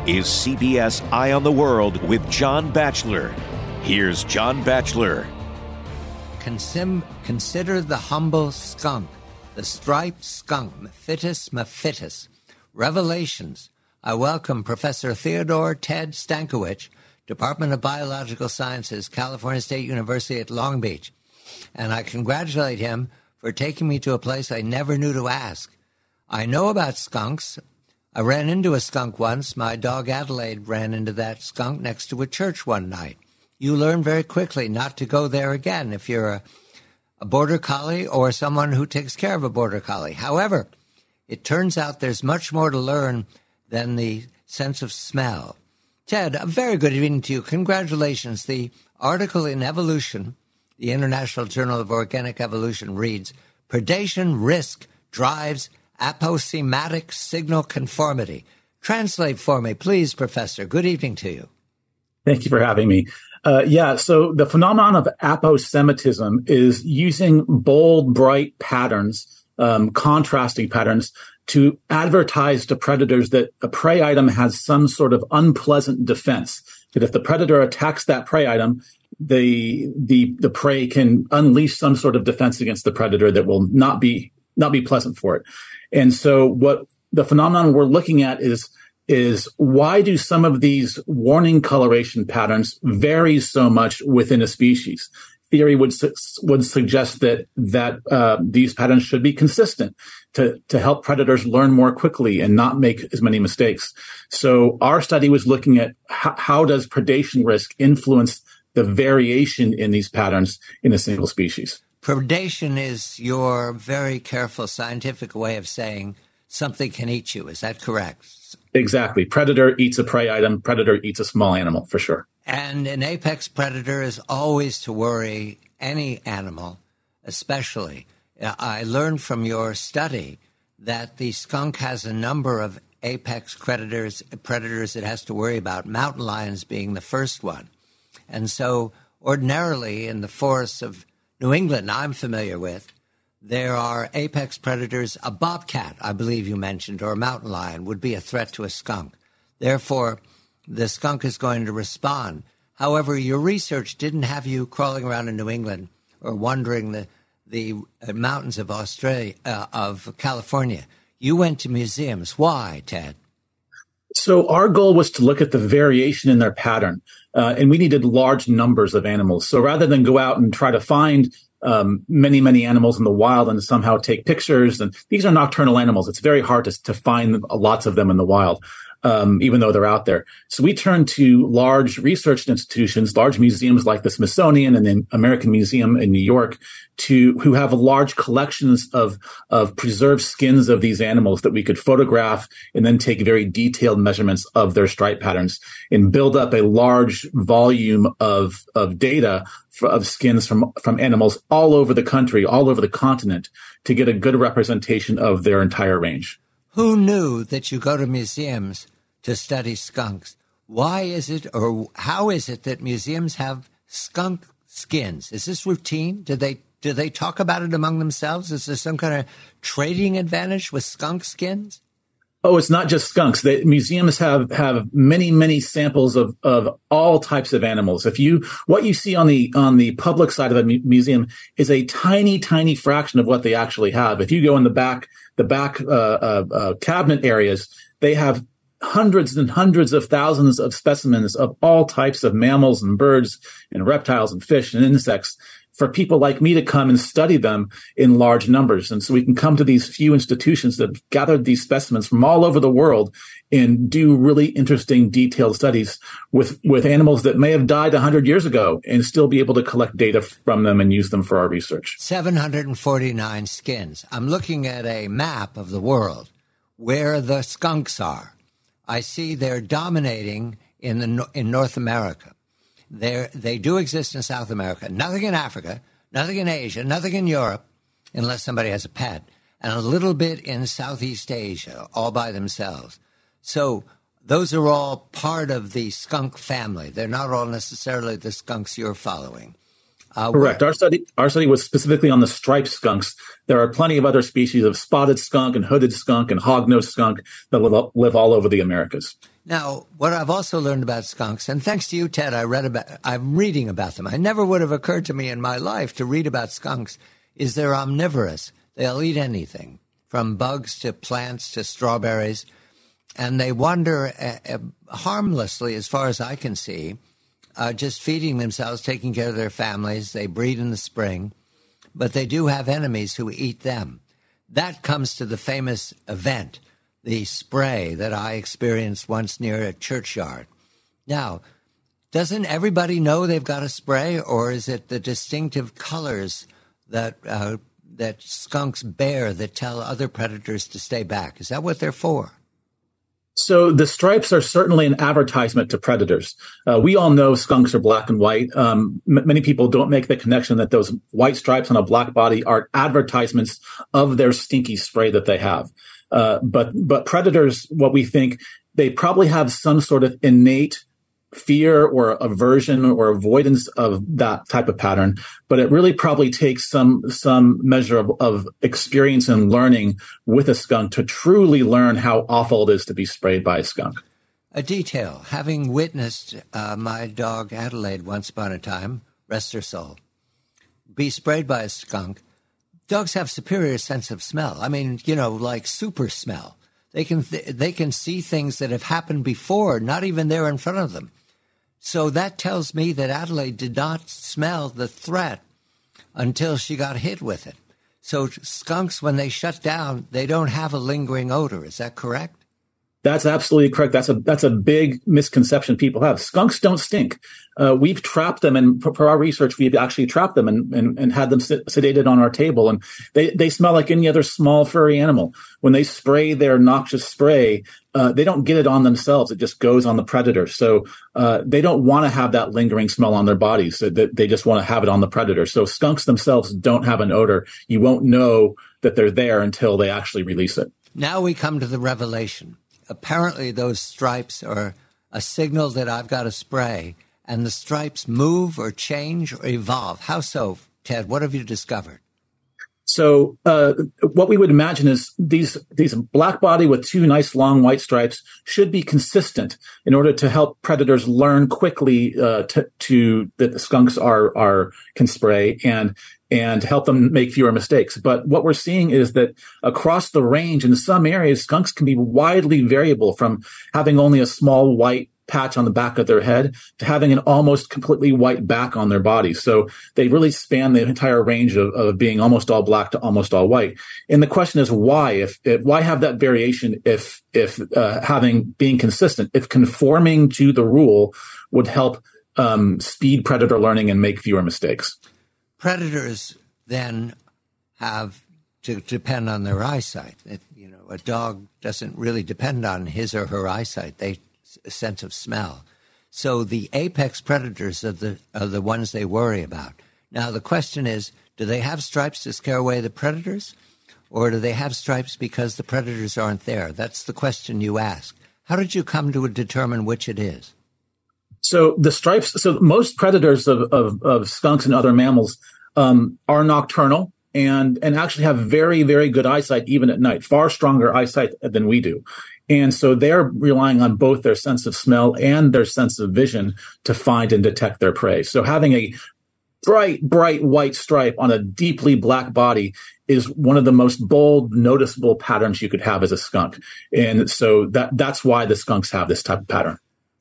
is CBS Eye on the World with John Batchelor. Here's John Batchelor. Consider the humble skunk, the striped skunk, Mephitis mephitis. Revelations. I welcome Professor Theodore Ted Stankiewicz, Department of Biological Sciences, California State University at Long Beach. And I congratulate him for taking me to a place I never knew to ask. I know about skunks. I ran into a skunk once. My dog Adelaide ran into that skunk next to a church one night. You learn very quickly not to go there again if you're a border collie or someone who takes care of a border collie. However, it turns out there's much more to learn than the sense of smell. Ted, a very good evening to you. Congratulations. The article in Evolution, the International Journal of Organic Evolution, reads, Predation risk drives aposematic signal conformity. Translate for me, please, Professor. Good evening to you. Thank you for having me. So the phenomenon of aposematism is using bold, bright patterns, contrasting patterns, to advertise to predators that a prey item has some sort of unpleasant defense. That if the predator attacks that prey item, the prey can unleash some sort of defense against the predator that will not be pleasant for it. And so what the phenomenon we're looking at is why do some of these warning coloration patterns vary so much within a species? Theory would suggest that these patterns should be consistent to help predators learn more quickly and not make as many mistakes. So our study was looking at how does predation risk influence the variation in these patterns in a single species. Predation is your very careful scientific way of saying something can eat you. Is that correct? Exactly. Predator eats a prey item. Predator eats a small animal, for sure. And an apex predator is always to worry any animal, especially. I learned from your study that the skunk has a number of apex predators it has to worry about, mountain lions being the first one. And so ordinarily in the forests of New England I'm familiar with, there are apex predators. A bobcat, I believe you mentioned, or a mountain lion would be a threat to a skunk. Therefore, the skunk is going to respond. However, your research didn't have you crawling around in New England or wandering the mountains of of California. You went to museums. Why, Ted? So our goal was to look at the variation in their pattern, and we needed large numbers of animals. So rather than go out and try to find many, many animals in the wild and somehow take pictures, and these are nocturnal animals, it's very hard to find lots of them in the wild. Even though they're out there. So we turned to large research institutions, large museums like the Smithsonian and the American Museum in New York, who have large collections of preserved skins of these animals that we could photograph and then take very detailed measurements of their stripe patterns and build up a large volume of data of skins from animals all over the country, all over the continent, to get a good representation of their entire range. Who knew that you go to museums to study skunks? Why is it, or how is it that museums have skunk skins? Is this routine? Do they talk about it among themselves? Is there some kind of trading advantage with skunk skins? Oh, it's not just skunks. Museums have many, many samples of all types of animals. What you see on the public side of a museum is a tiny, tiny fraction of what they actually have. If you go in the back cabinet areas, they have hundreds and hundreds of thousands of specimens of all types of mammals and birds and reptiles and fish and insects for people like me to come and study them in large numbers. And so we can come to these few institutions that have gathered these specimens from all over the world and do really interesting, detailed studies with animals that may have died 100 years ago and still be able to collect data from them and use them for our research. 749 skins. I'm looking at a map of the world where the skunks are. I see they're dominating in North America. They do exist in South America. Nothing in Africa, nothing in Asia, nothing in Europe, unless somebody has a pet, and a little bit in Southeast Asia, all by themselves. So those are all part of the skunk family. They're not all necessarily the skunks you're following. Correct. Our study was specifically on the striped skunks. There are plenty of other species of spotted skunk and hooded skunk and hognose skunk that live all over the Americas. Now, what I've also learned about skunks, and thanks to you, Ted, I'm reading about them. I never would have occurred to me in my life to read about skunks, is they're omnivorous. They'll eat anything, from bugs to plants to strawberries, and they wander harmlessly, as far as I can see, just feeding themselves, taking care of their families. They breed in the spring, but they do have enemies who eat them. That comes to the famous event, the spray that I experienced once near a churchyard. Now, doesn't everybody know they've got a spray, or is it the distinctive colors that skunks bear that tell other predators to stay back? Is that what they're for? So the stripes are certainly an advertisement to predators. We all know skunks are black and white. Many people don't make the connection that those white stripes on a black body are advertisements of their stinky spray that they have. But predators, what we think, they probably have some sort of innate fear or aversion or avoidance of that type of pattern. But it really probably takes some measure of experience and learning with a skunk to truly learn how awful it is to be sprayed by a skunk. A detail, having witnessed my dog Adelaide once upon a time, rest her soul, be sprayed by a skunk. Dogs have superior sense of smell. I mean, like super smell. They can see things that have happened before, not even there in front of them. So that tells me that Adelaide did not smell the threat until she got hit with it. So skunks, when they shut down, they don't have a lingering odor. Is that correct? That's absolutely correct. That's a big misconception people have. Skunks don't stink. We've trapped them, and for our research, we've actually trapped them and had them sedated on our table, and they smell like any other small furry animal. When they spray their noxious spray, they don't get it on themselves. It just goes on the predator. So they don't want to have that lingering smell on their bodies. So they just want to have it on the predator. So skunks themselves don't have an odor. You won't know that they're there until they actually release it. Now we come to the revelation. Apparently those stripes are a signal that I've got a spray, and the stripes move or change or evolve. How so, Ted? What have you discovered? So what we would imagine is these black body with two nice long white stripes should be consistent in order to help predators learn quickly that the skunks can spray and help them make fewer mistakes. But what we're seeing is that across the range, in some areas, skunks can be widely variable from having only a small white patch on the back of their head to having an almost completely white back on their body. So they really span the entire range of being almost all black to almost all white. And the question is why? Why have that variation if being consistent, if conforming to the rule would help speed predator learning and make fewer mistakes? Predators then have to depend on their eyesight. A dog doesn't really depend on his or her eyesight. They sense of smell. So the apex predators are the ones they worry about. Now the question is, do they have stripes to scare away the predators, or do they have stripes because the predators aren't there? That's the question you ask. How did you come to determine which it is? So the stripes. So most predators of skunks and other mammals are nocturnal and actually have very, very good eyesight even at night. Far stronger eyesight than we do. And so they're relying on both their sense of smell and their sense of vision to find and detect their prey. So having a bright white stripe on a deeply black body is one of the most bold, noticeable patterns you could have as a skunk. And so that's why the skunks have this type of pattern.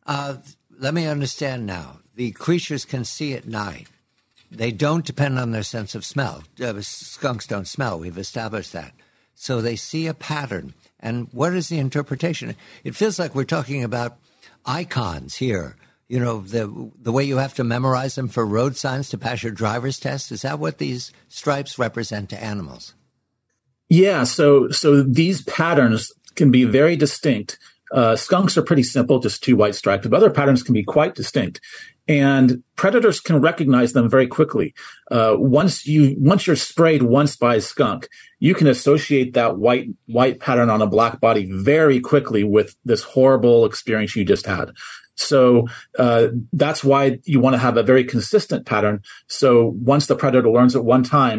Let me understand now. The creatures can see at night. They don't depend on their sense of smell. Skunks don't smell. We've established that. So they see a pattern. And what is the interpretation? It feels like we're talking about icons here. The way you have to memorize them for road signs to pass your driver's test. Is that what these stripes represent to animals? Yeah. So these patterns can be very distinct. Skunks are pretty simple, just two white stripes, but other patterns can be quite distinct. And predators can recognize them very quickly. Once you're sprayed once by a skunk, you can associate that white pattern on a black body very quickly with this horrible experience you just had. So that's why you want to have a very consistent pattern. So once the predator learns it one time,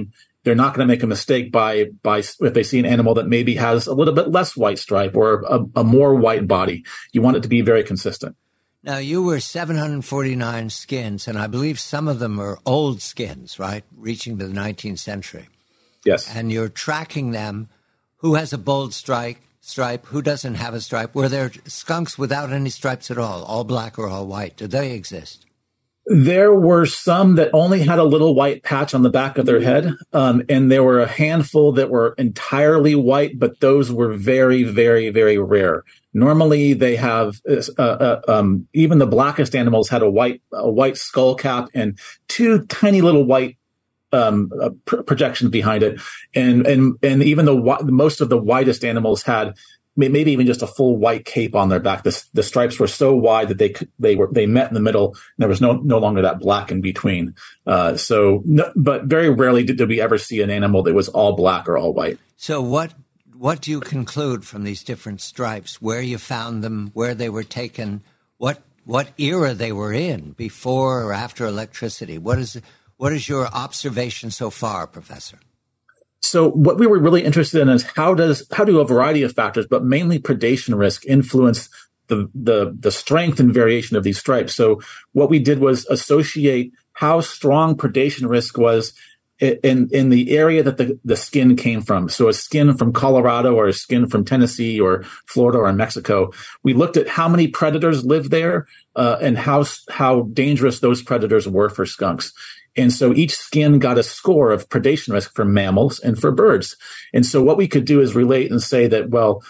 they're not going to make a mistake by if they see an animal that maybe has a little bit less white stripe or a more white body. You want it to be very consistent. Now, you were 749 skins, and I believe some of them are old skins, right, reaching the 19th century. Yes. And you're tracking them. Who has a bold stripe? Who doesn't have a stripe? Were there skunks without any stripes at all black or all white? Do they exist? There were some that only had a little white patch on the back of their head, and there were a handful that were entirely white, but those were very, very, very rare. Normally, they have even the blackest animals had a white skull cap and two tiny little white projections behind it, and even most of the whitest animals had maybe even just a full white cape on their back. The stripes were so wide that they met in the middle. And there was no longer that black in between. But very rarely did we ever see an animal that was all black or all white. So what do you conclude from these different stripes? Where you found them, where they were taken, what era they were in, before or after electricity? What is your observation so far, Professor? So what we were really interested in is how do a variety of factors, but mainly predation risk, influence the strength and variation of these stripes. So what we did was associate how strong predation risk was in the area that the skin came from. So a skin from Colorado or a skin from Tennessee or Florida or Mexico. We looked at how many predators lived there and how dangerous those predators were for skunks. And so each skin got a score of predation risk for mammals and for birds. And so what we could do is relate and say that,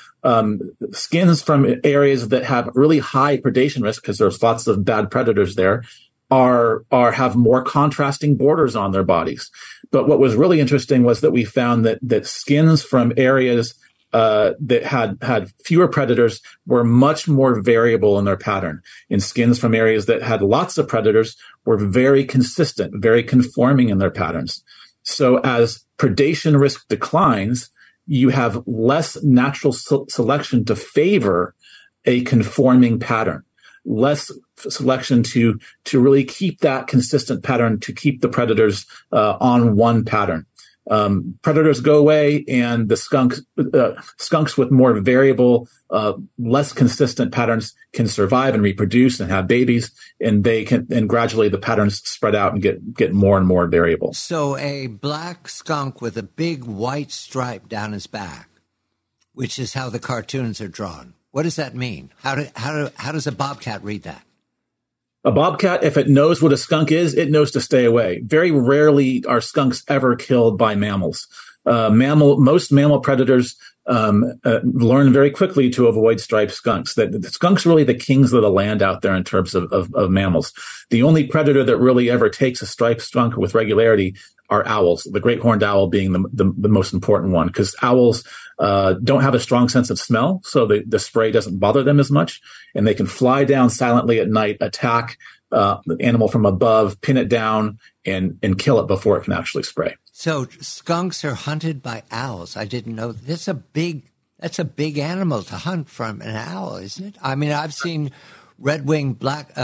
skins from areas that have really high predation risk, because there's lots of bad predators there, have more contrasting borders on their bodies. But what was really interesting was that we found that skins from areas that had fewer predators were much more variable in their pattern. And skins from areas that had lots of predators were very consistent, very conforming in their patterns. So as predation risk declines, you have less natural selection to favor a conforming pattern, less selection to really keep that consistent pattern, to keep the predators on one pattern. Predators go away, and the skunks with more variable, less consistent patterns can survive and reproduce and have babies, and gradually the patterns spread out and get more and more variable. So a black skunk with a big white stripe down his back, which is how the cartoons are drawn. What does that mean? How does a bobcat read that? A bobcat, if it knows what a skunk is, it knows to stay away. Very rarely are skunks ever killed by mammals. Most mammal predators learn very quickly to avoid striped skunks. The skunks are really the kings of the land out there in terms of mammals. The only predator that really ever takes a striped skunk with regularity are owls, the great horned owl being the most important one, because owls don't have a strong sense of smell, so the spray doesn't bother them as much, and they can fly down silently at night, attack the animal from above, pin it down, and kill it before it can actually spray. So skunks are hunted by owls. I didn't know. That's a big animal to hunt from, an owl, isn't it? I mean, I've seen red-winged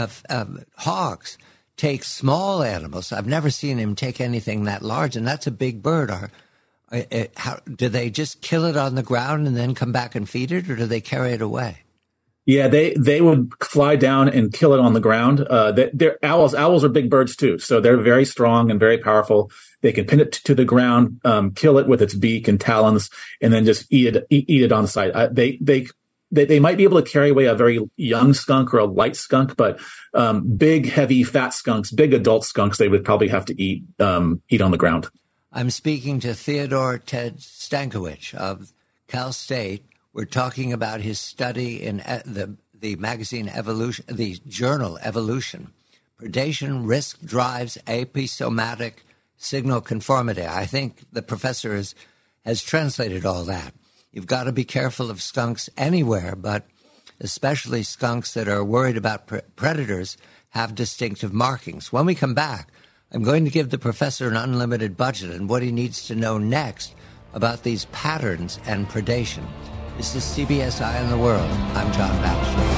hawks take small animals. I've never seen him take anything that large, and that's a big bird. Do they just kill it on the ground and then come back and feed it, or do they carry it away? Yeah, they would fly down and kill it on the ground. They're owls. Owls are big birds too, so they're very strong and very powerful. They can pin it to the ground, kill it with its beak and talons, and then just eat it on sight. They might be able to carry away a very young skunk or a light skunk, but big, heavy, fat skunks, big adult skunks, they would probably have to eat on the ground. I'm speaking to Theodore Ted Stankiewicz of Cal State. We're talking about his study in the magazine Evolution, the journal Evolution. Predation risk drives episomatic signal conformity. I think the professor has translated all that. You've got to be careful of skunks anywhere, but especially skunks that are worried about predators have distinctive markings. When we come back, I'm going to give the professor an unlimited budget and what he needs to know next about these patterns and predation. This is CBS Eye on the World. I'm John Batchelor.